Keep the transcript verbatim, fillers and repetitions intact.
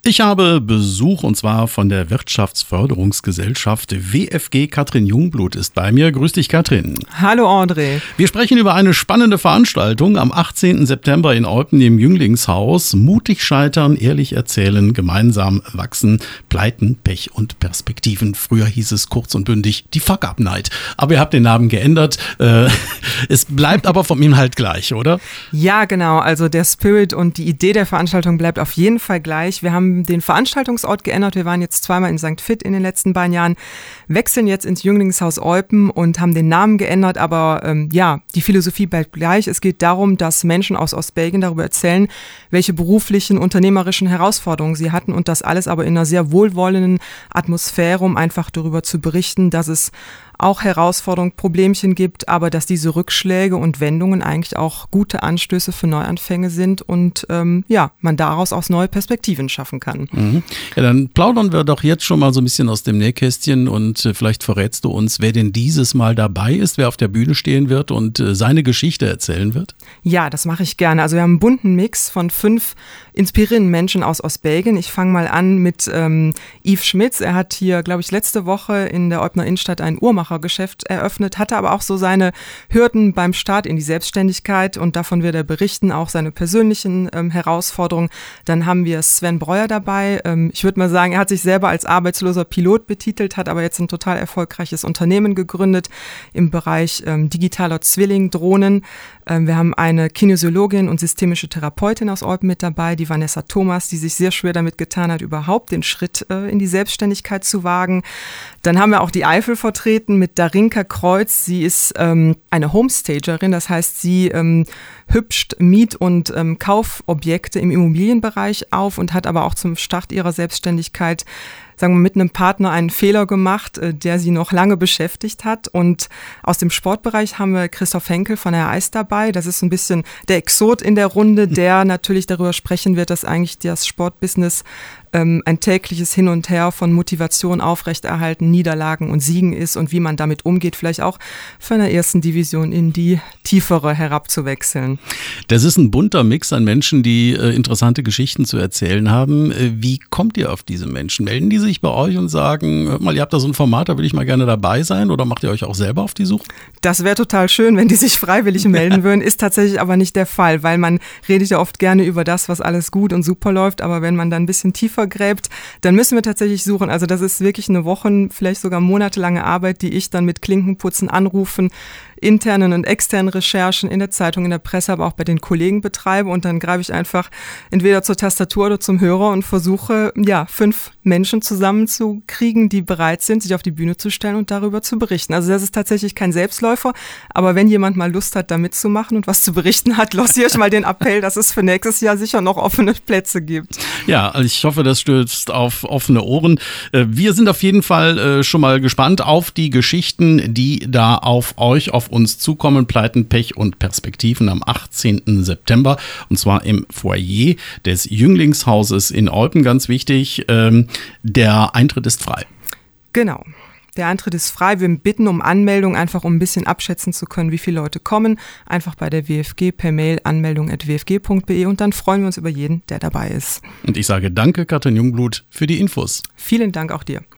Ich habe Besuch und zwar von der Wirtschaftsförderungsgesellschaft W F G. Katrin Jungblut ist bei mir. Grüß dich, Katrin. Hallo, André. Wir sprechen über eine spannende Veranstaltung am achtzehnten September in Eupen im Jünglingshaus. Mutig scheitern, ehrlich erzählen, gemeinsam wachsen, Pleiten, Pech und Perspektiven. Früher hieß es kurz und bündig die Fuck-Up-Night. Aber ihr habt den Namen geändert. Äh, es bleibt aber vom Inhalt gleich, oder? Ja, genau. Also der Spirit und die Idee der Veranstaltung bleibt auf jeden Fall gleich. Wir haben den Veranstaltungsort geändert. Wir waren jetzt zweimal in Sankt Vith in den letzten beiden Jahren, wechseln jetzt ins Jünglingshaus Eupen und haben den Namen geändert. Aber ähm, ja, die Philosophie bleibt gleich. Es geht darum, dass Menschen aus Ostbelgien darüber erzählen, welche beruflichen, unternehmerischen Herausforderungen sie hatten und das alles aber in einer sehr wohlwollenden Atmosphäre, um einfach darüber zu berichten, dass es auch Herausforderungen, Problemchen gibt, aber dass diese Rückschläge und Wendungen eigentlich auch gute Anstöße für Neuanfänge sind und ähm, ja, man daraus auch neue Perspektiven schaffen kann. Mhm. Ja, dann plaudern wir doch jetzt schon mal so ein bisschen aus dem Nähkästchen und äh, vielleicht verrätst du uns, wer denn dieses Mal dabei ist, wer auf der Bühne stehen wird und äh, seine Geschichte erzählen wird? Ja, das mache ich gerne. Also wir haben einen bunten Mix von fünf inspirierenden Menschen aus Ostbelgien. Ich fange mal an mit ähm, Yves Schmitz. Er hat hier, glaube ich, letzte Woche in der Eupener Innenstadt ein Uhrmachergeschäft eröffnet, hatte aber auch so seine Hürden beim Start in die Selbstständigkeit und davon wird er berichten, auch seine persönlichen ähm, Herausforderungen. Dann haben wir Sven Breuer dabei. Ähm, ich würde mal sagen, er hat sich selber als arbeitsloser Pilot betitelt, hat aber jetzt ein total erfolgreiches Unternehmen gegründet im Bereich ähm, digitaler Zwilling-Drohnen. Ähm, wir haben eine Kinesiologin und systemische Therapeutin aus Eupen mit dabei, die Vanessa Thomas, die sich sehr schwer damit getan hat, überhaupt den Schritt äh, in die Selbstständigkeit zu wagen. Dann haben wir auch die Eifel vertreten mit Darinka Kreuz. Sie ist ähm, eine Homestagerin, das heißt, sie ähm, hübscht Miet- und ähm, Kaufobjekte im Immobilienbereich auf und hat aber auch zum Start ihrer Selbstständigkeit, sagen wir, mit einem Partner einen Fehler gemacht, äh, der sie noch lange beschäftigt hat. Und aus dem Sportbereich haben wir Christoph Henkel von der Eis dabei. Das ist so ein bisschen der Exot in der Runde, der natürlich darüber sprechen wird, dass eigentlich das Sportbusiness ähm, ein tägliches Hin und Her von Motivation aufrechterhalten, Niederlagen und Siegen ist und wie man damit umgeht, vielleicht auch von der ersten Division in die tiefere herabzuwechseln. Das ist ein bunter Mix an Menschen, die äh, interessante Geschichten zu erzählen haben. Äh, wie kommt ihr auf diese Menschen? Melden die sich bei euch und sagen, hört mal, ihr habt da so ein Format, da will ich mal gerne dabei sein, oder macht ihr euch auch selber auf die Suche? Das wäre total schön, wenn die sich freiwillig melden würden, ist tatsächlich aber nicht der Fall, weil man redet ja oft gerne über das, was alles gut und super läuft, aber wenn man dann ein bisschen tiefer gräbt, dann müssen wir tatsächlich suchen. Also das ist wirklich eine Wochen-, vielleicht sogar monatelange Arbeit, die ich dann mit Klinkenputzen, Anrufen, internen und externen Recherchen in der Zeitung, in der Presse, aber auch bei den Kollegen betreibe und dann greife ich einfach entweder zur Tastatur oder zum Hörer und versuche, ja, fünf Menschen zusammenzukriegen, die bereit sind, sich auf die Bühne zu stellen und darüber zu berichten. Also das ist tatsächlich kein Selbstläufer, aber wenn jemand mal Lust hat, da mitzumachen und was zu berichten hat, lanciere ich mal den Appell, dass es für nächstes Jahr sicher noch offene Plätze gibt. Ja, ich hoffe, das stößt auf offene Ohren. Wir sind auf jeden Fall schon mal gespannt auf die Geschichten, die da auf euch, auf uns zukommen. Pleiten, Pech und Perspektiven am achtzehnten September und zwar im Foyer des Jünglingshauses in Eupen. Ganz wichtig, ähm, der Eintritt ist frei. Genau. Der Eintritt ist frei. Wir bitten um Anmeldung, einfach um ein bisschen abschätzen zu können, wie viele Leute kommen. Einfach bei der W F G per Mail anmeldung at w f g punkt b e und dann freuen wir uns über jeden, der dabei ist. Und ich sage danke, Katrin Jungblut, für die Infos. Vielen Dank auch dir.